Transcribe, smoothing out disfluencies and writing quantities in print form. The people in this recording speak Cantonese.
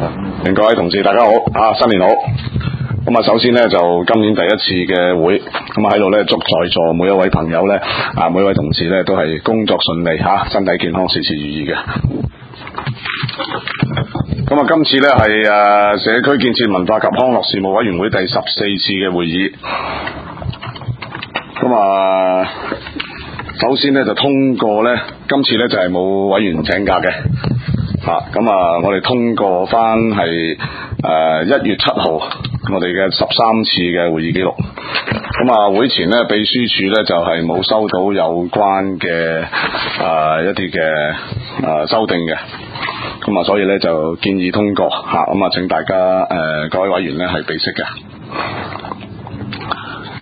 各位同事大家好啊，新年好。咁啊，首先呢，就今年第一次嘅會，咁啊喺度呢，祝在座每一位朋友呢，每一位同事呢，都係工作順利吓，身體健康，事事如意嘅。咁啊，今次呢係社區建設文化及康樂事務委員會第14次嘅會議。咁啊，首先呢，就通過呢，今次呢就係冇委員請假嘅。咁我哋通過翻係1月7號我哋嘅13次嘅會議記錄。咁啊，會前呢，秘書處呢就係冇收到有關嘅一啲嘅修訂嘅。咁啊，所以呢就建議通過咁啊，請大家各位委員呢係備悉嘅。